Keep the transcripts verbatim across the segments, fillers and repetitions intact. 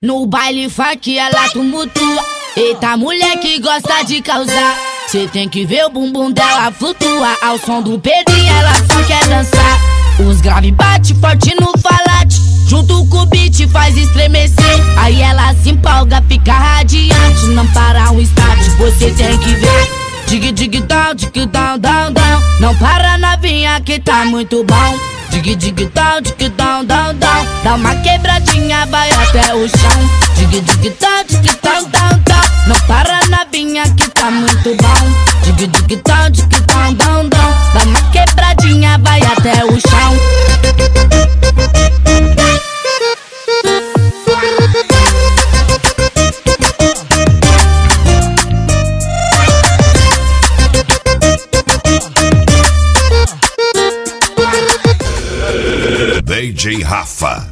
No baile funk ela tumultua. Eita, mulher que gosta de causar. Cê tem que ver o bumbum dela flutuar. Ao som do Pedrinho ela só quer dançar. Os grave bate forte no falate, junto com o beat faz estremecer. Aí ela se empolga, fica radiante, não para um instante, você tem que ver. Dig dig down, dig down, down, down. Não para novinha que tá muito bom. Dig dig down, dig down, down, down. Dá uma quebradinha, vai até o chão. Dig dig down, dig down, down, down. Não para novinha que tá muito bom. Dig dig down, dig down, down, down. Dá uma quebradinha, vai até o chão. D J Rafa.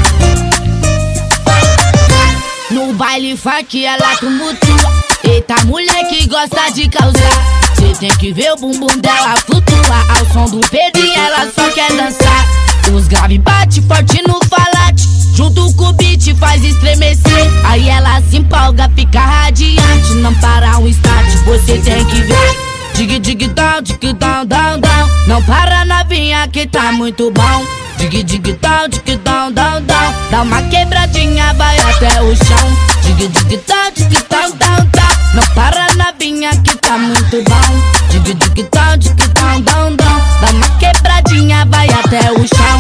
No baile funk ela tumultua. Eita, mulher que gosta de causar. Cê tem que ver o bumbum dela flutuar. Ao som do Pedrinho ela só quer dançar. Os grave bate forte no falate, junto com o beat faz estremecer. Aí ela se empolga, fica radiante, não para um instante, você tem que ver. Dig dig down, dig down, down, down. Não para novinha que tá muito bom. Dig dig down, dig down, down, down. Dá uma quebradinha, vai até o chão. Dig dig down, dig down, down, down. Não para novinha que tá muito bom. Dig dig down, dig down, down, down. Dá uma quebradinha, vai até o chão.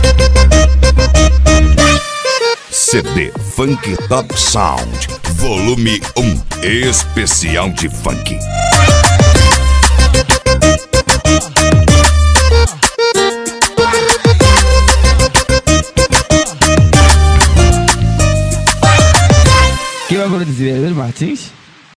C D Funk Top Sound Volume um, especial de funk. Quem vai produzir? É ele, Martins?